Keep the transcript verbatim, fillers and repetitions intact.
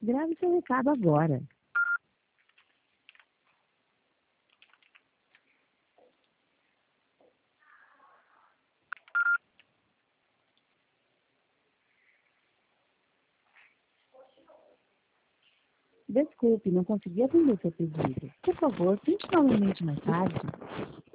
Grave seu recado agora. Desculpe, não consegui atender seu pedido. Por favor, tente novamente mais tarde.